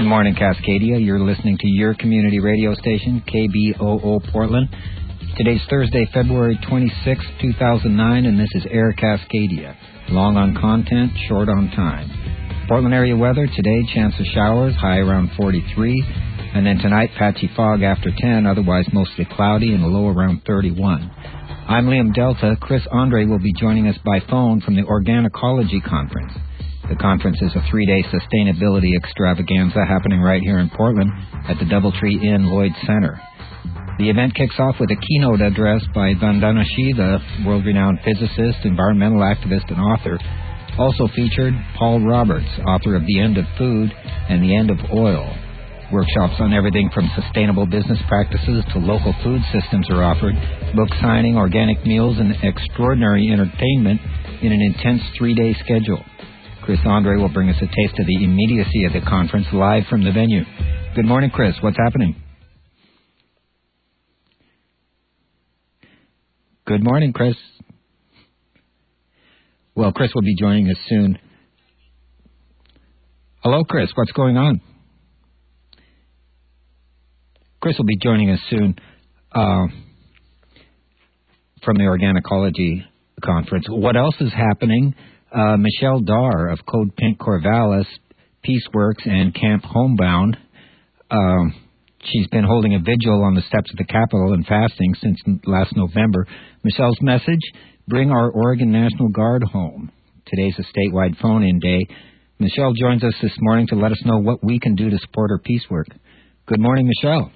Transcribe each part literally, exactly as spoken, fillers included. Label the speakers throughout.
Speaker 1: morning, Cascadia. You're listening to your community radio station, K B O O Portland. Today's Thursday, February twenty-sixth, two thousand nine, and this is Air Cascadia. Long on content, short on time. Portland area weather today, chance of showers, high around forty-three. And then tonight, patchy fog after ten, otherwise mostly cloudy and a low around thirty-one. I'm Liam Delta. Chris Andre will be joining us by phone from the Organicology Conference. The conference is a three-day sustainability extravaganza happening right here in Portland at the Doubletree Inn Lloyd Center. The event kicks off with a keynote address by Vandana Shi, the world-renowned physicist, environmental activist, and author. Also featured Paul Roberts, author of The End of Food and The End of Oil. Workshops on everything from sustainable business practices to local food systems are offered, book signing, organic meals, and extraordinary entertainment in an intense three-day schedule. Chris Andre will bring us a taste of the immediacy of the conference live from the venue. Good morning, Chris. What's happening? Good morning, Chris. Well, Chris will be joining us soon. Hello, Chris. What's going on? Chris will be joining us soon uh, from the Organicology Conference. What else is happening? Uh, Michelle Dar of Code Pink Corvallis, Peaceworks, and Camp Homebound. Um, she's been holding a vigil on the steps of the Capitol and fasting since last November. Michelle's message, bring our Oregon National Guard home. Today's a statewide phone-in day. Michelle joins us this morning to let us know what we can do to support her peace work. Good morning, Michelle.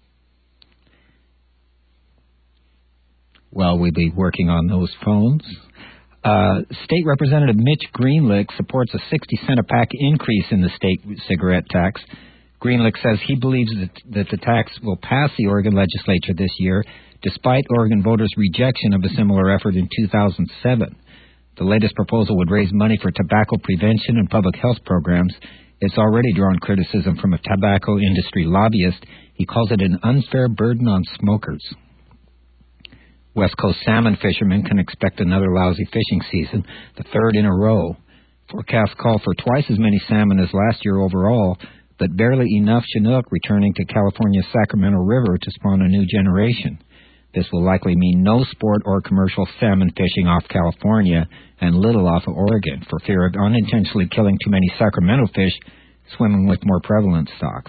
Speaker 1: Well, we'll be working on those phones. Uh, State Representative Mitch Greenlick supports a sixty cent a pack increase in the state cigarette tax. Greenlick says he believes that, that the tax will pass the Oregon legislature this year, despite Oregon voters' rejection of a similar effort in two thousand seven. The latest proposal would raise money for tobacco prevention and public health programs. It's already drawn criticism from a tobacco industry lobbyist. He calls it an unfair burden on smokers. West Coast salmon fishermen can expect another lousy fishing season, the third in a row. Forecasts call for twice as many salmon as last year overall, but barely enough Chinook returning to California's Sacramento River to spawn a new generation. This will likely mean no sport or commercial salmon fishing off California and little off of Oregon for fear of unintentionally killing too many Sacramento fish swimming with more prevalent stocks.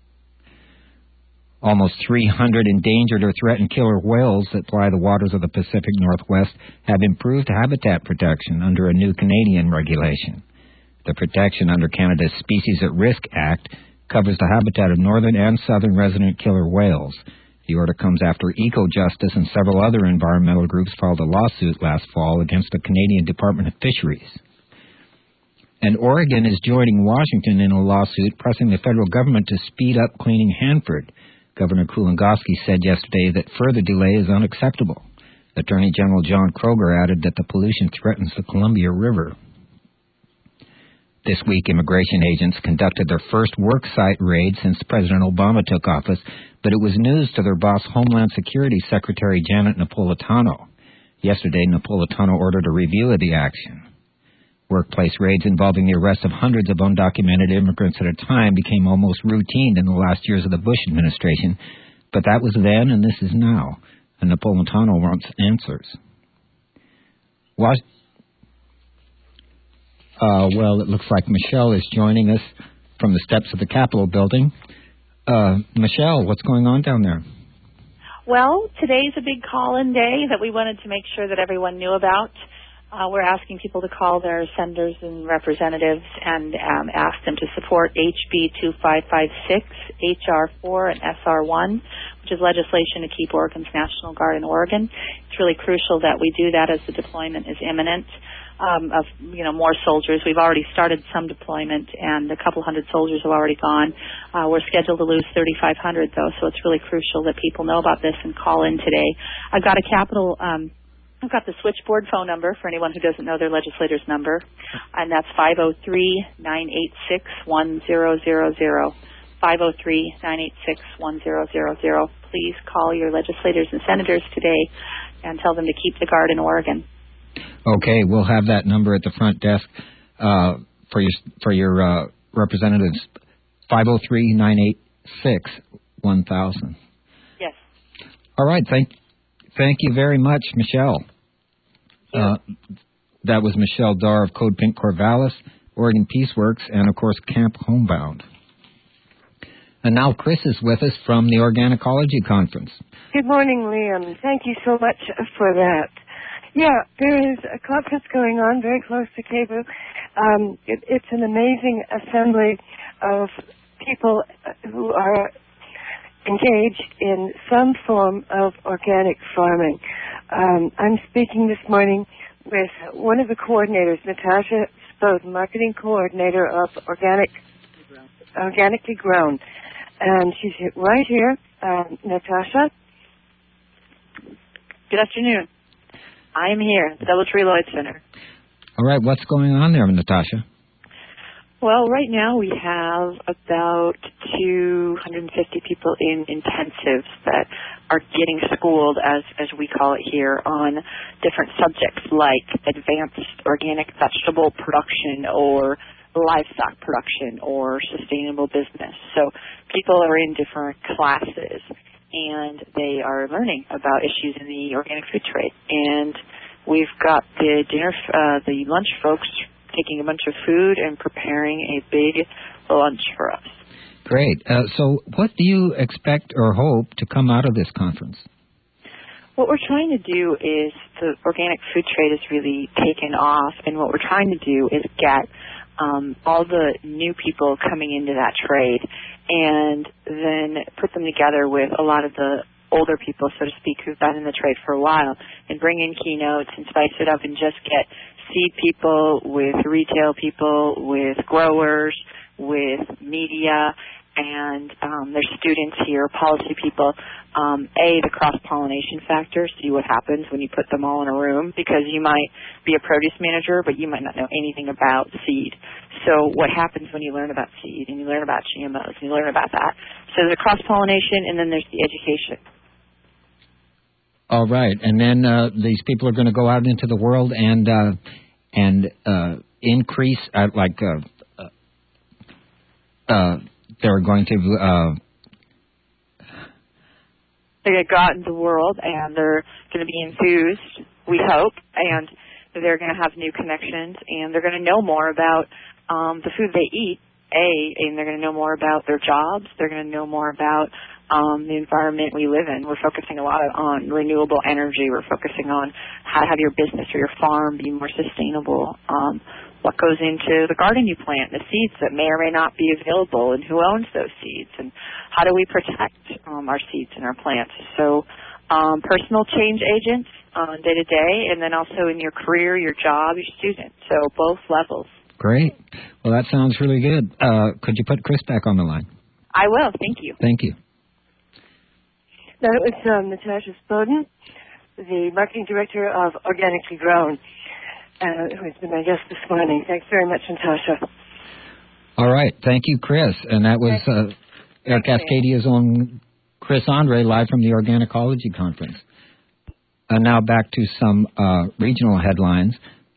Speaker 1: Almost three hundred endangered or threatened killer whales that ply the waters of the Pacific Northwest have improved habitat protection under a new Canadian regulation. The protection under Canada's Species at Risk Act covers the habitat of northern and southern resident killer whales. The order comes after EcoJustice and several other environmental groups filed a lawsuit last fall against the Canadian Department of Fisheries. And Oregon is joining Washington in a lawsuit pressing the federal government to speed up cleaning Hanford. Governor Kulongoski said yesterday that further delay is unacceptable. Attorney General John Kroger added that the pollution threatens the Columbia River. This week, immigration agents conducted their first worksite raid since President Obama took office, but it was news to their boss, Homeland Security Secretary Janet Napolitano. Yesterday, Napolitano ordered a review of the action. Workplace raids involving the arrest of hundreds of undocumented immigrants at a time became almost routine in the last years of the Bush administration, but that was then and this is now, and Napolitano wants answers. Was, uh, well, it looks like Michelle is joining us from the steps of the Capitol building. Uh, Michelle, what's going on down there?
Speaker 2: Well, today's a big call-in day that we wanted to make sure that everyone knew about. Uh, we're asking people to call their senators and representatives and um, ask them to support H B two five five six, H R four, and S R one, which is legislation to keep Oregon's National Guard in Oregon. It's really crucial that we do that as the deployment is imminent um, of, you know, more soldiers. We've already started some deployment, and a couple hundred soldiers have already gone. Uh, we're scheduled to lose thirty-five hundred, though, so it's really crucial that people know about this and call in today. I've got a Capitol... Um, I've got the switchboard phone number for anyone who doesn't know their legislator's number, and that's five oh three, nine eight six, one zero zero zero. five oh three, nine eight six, one zero zero zero. Please call your legislators and senators today and tell them to keep the Guard in Oregon.
Speaker 1: Okay, we'll have that number at the front desk uh, for your for your uh, representatives. five oh three, nine eight six, one thousand.
Speaker 2: Yes.
Speaker 1: All right. Thank, thank you very much, Michelle. Uh, that was Michelle Darr of Code Pink Corvallis, Oregon Peaceworks, and, of course, Camp Homebound. And now Chris is with us from the Organicology Conference.
Speaker 3: Good morning, Liam. Thank you so much for that. Yeah, there is a conference going on very close to Cebu. Um, it, it's an amazing assembly of people who are engaged in some form of organic farming. Um, I'm speaking this morning with one of the coordinators, Natasha Spoden, marketing coordinator of Organic, Organically Grown. And she's right here. Um, Natasha?
Speaker 2: Good afternoon. I am here at the Doubletree Lloyd Center.
Speaker 1: All right. What's going on there, Natasha?
Speaker 2: Well, right now we have about two hundred fifty people in intensives that are getting schooled, as, as we call it here, on different subjects like advanced organic vegetable production or livestock production or sustainable business. So people are in different classes and they are learning about issues in the organic food trade. And we've got the dinner, uh, the lunch folks taking a bunch of food and preparing a big lunch for us.
Speaker 1: Great. Uh, so what do you expect or hope to come out of this conference?
Speaker 2: What we're trying to do is the organic food trade has really taken off, and what we're trying to do is get um, all the new people coming into that trade and then put them together with a lot of the older people, so to speak, who've been in the trade for a while, and bring in keynotes and spice it up and just get seed people with retail people, with growers, with media, and um, there's students here, policy people. Um, a, the cross-pollination factor, see what happens when you put them all in a room, because you might be a produce manager, but you might not know anything about seed. So what happens when you learn about seed and you learn about G M Os and you learn about that? So there's a cross-pollination, and then there's the education.
Speaker 1: All right, and then uh, these people are going to go out into the world and uh, and uh, increase, uh, like uh, uh, uh, they're going to. Uh,
Speaker 2: they're going to go out into the world and they're going to be enthused, we hope, and they're going to have new connections, and they're going to know more about um, the food they eat. A, and they're going to know more about their jobs. They're going to know more about um, the environment we live in. We're focusing a lot on renewable energy. We're focusing on how to have your business or your farm be more sustainable. Um, what goes into the garden you plant, the seeds that may or may not be available, and who owns those seeds, and how do we protect um, our seeds and our plants. So um, personal change agents on day to day, and then also in your career, your job, your student. So both levels.
Speaker 1: Great. Well, that sounds really good. Uh, could you put Chris back on the line?
Speaker 2: I will. Thank you.
Speaker 1: Thank you.
Speaker 3: That was um, Natasha Spoden, the marketing director of Organically Grown, uh, who has been my guest this morning. Thanks very much, Natasha.
Speaker 1: All right. Thank you, Chris. And that was uh, Air Cascadia's own Chris Andre, live from the Organicology Conference. And now back to some uh, regional headlines.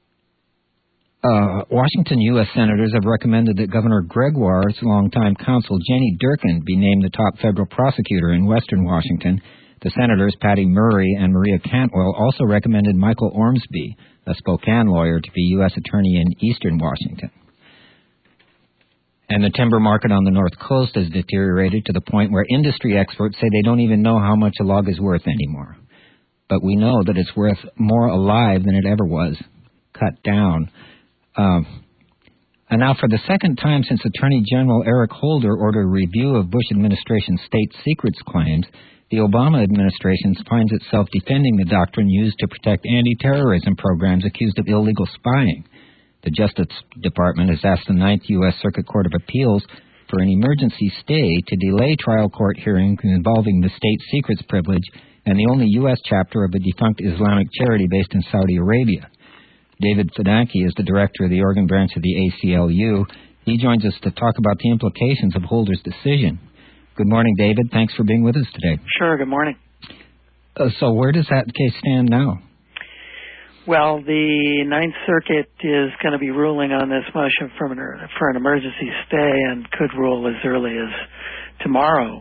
Speaker 1: Uh, Washington U S senators have recommended that Governor Gregoire's longtime counsel, Jenny Durkin, be named the top federal prosecutor in western Washington. The senators, Patty Murray and Maria Cantwell, also recommended Michael Ormsby, a Spokane lawyer, to be U S attorney in eastern Washington. And the timber market on the North Coast has deteriorated to the point where industry experts say they don't even know how much a log is worth anymore. But we know that it's worth more alive than it ever was, cut down. Um, and now for the second time since Attorney General Eric Holder ordered a review of Bush administration state secrets claims, the Obama administration finds itself defending the doctrine used to protect anti-terrorism programs accused of illegal spying. The Justice Department has asked the Ninth U S Circuit Court of Appeals for an emergency stay to delay trial court hearings involving the state secrets privilege and the only U S chapter of a defunct Islamic charity based in Saudi Arabia. David Fidanki is the director of the Oregon branch of the A C L U. He joins us to talk about the implications of Holder's decision. Good morning, David. Thanks for being with us today.
Speaker 4: Sure, good morning.
Speaker 1: Uh, so where does that case stand now?
Speaker 4: Well, the Ninth Circuit is going to be ruling on this motion for an, for an emergency stay and could rule as early as tomorrow.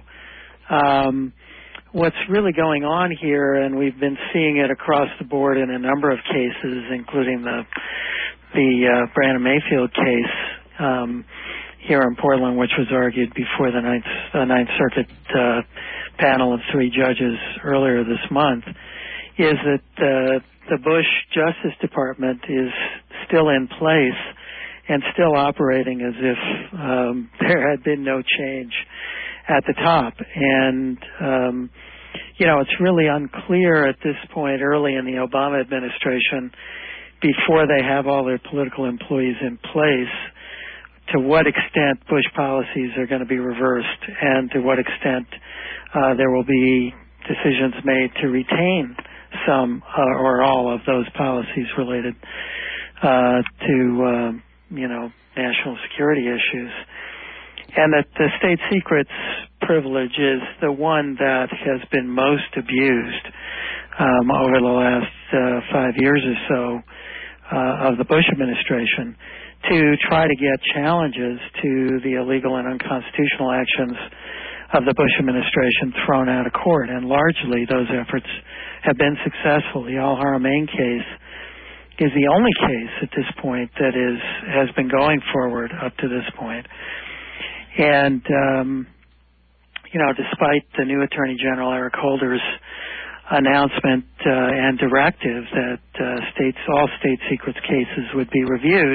Speaker 4: Um, what's really going on here, and we've been seeing it across the board in a number of cases, including the the uh, Brandon Mayfield case um, here in Portland, which was argued before the Ninth, uh, Ninth Circuit uh, panel of three judges earlier this month, is that uh, the Bush Justice Department is still in place and still operating as if um, there had been no change at the top. And, um, you know, it's really unclear at this point, early in the Obama administration, before they have all their political employees in place, to what extent Bush policies are going to be reversed and to what extent uh, there will be decisions made to retain some uh, or all of those policies related uh, to, uh, you know, national security issues. And that the state secrets privilege is the one that has been most abused um, over the last uh, five years or so uh, of the Bush administration to try to get challenges to the illegal and unconstitutional actions of the Bush administration thrown out of court. And largely those efforts have been successful. The Al Haramain case is the only case at this point that is has been going forward up to this point. And, um, you know, despite the new Attorney General, Eric Holder's announcement uh, and directive that uh, states, all state secrets cases would be reviewed,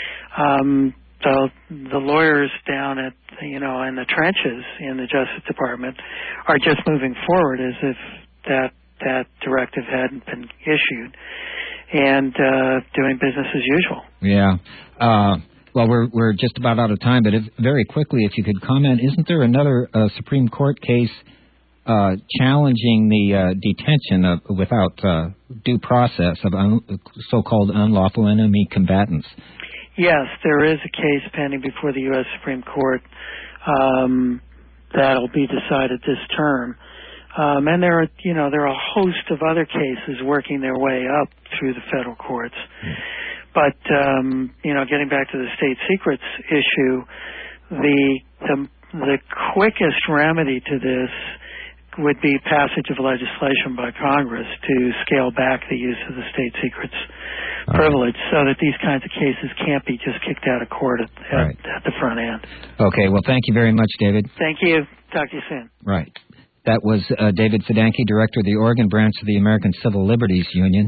Speaker 4: um, the, the lawyers down at, you know, in the trenches in the Justice Department are just moving forward as if that that directive hadn't been issued and uh, doing business as usual.
Speaker 1: Yeah. Uh Well, we're we're just about out of time, but if, very quickly, if you could comment, isn't there another uh, Supreme Court case uh, challenging the uh, detention of without uh, due process of un, so-called unlawful enemy combatants?
Speaker 4: Yes, there is a case pending before the U S Supreme Court um, that'll be decided this term, um, and there are you know there are a host of other cases working their way up through the federal courts. Mm. But, um, you know, getting back to the state secrets issue, the, the the quickest remedy to this would be passage of legislation by Congress to scale back the use of the state secrets All privilege right. so that these kinds of cases can't be just kicked out of court at, at, right. at the front end.
Speaker 1: Okay. Well, thank you very much, David.
Speaker 4: Thank you. Talk to you soon.
Speaker 1: Right. That was uh, David Fidanki, Director of the Oregon branch of the American Civil Liberties Union.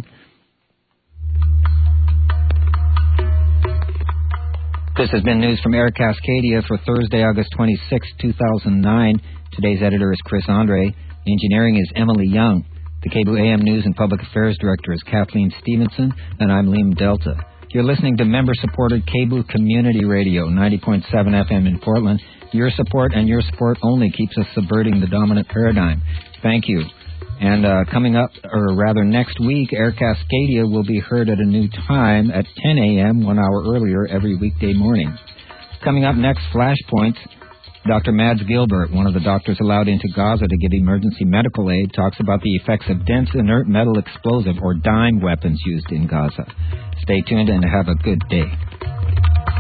Speaker 1: This has been news from Air Cascadia for Thursday, August twenty-sixth, two thousand nine. Today's editor is Chris Andre. Engineering is Emily Young. The K B U A M News and Public Affairs Director is Kathleen Stevenson, and I'm Liam Delta. You're listening to member-supported K B U Community Radio, ninety point seven F M in Portland. Your support and your support only keeps us subverting the dominant paradigm. Thank you. And uh, coming up, or rather next week, Air Cascadia will be heard at a new time at ten a.m., one hour earlier, every weekday morning. Coming up next, Flashpoints, Doctor Mads Gilbert, one of the doctors allowed into Gaza to give emergency medical aid, talks about the effects of dense inert metal explosive or DIME weapons used in Gaza. Stay tuned and have a good day.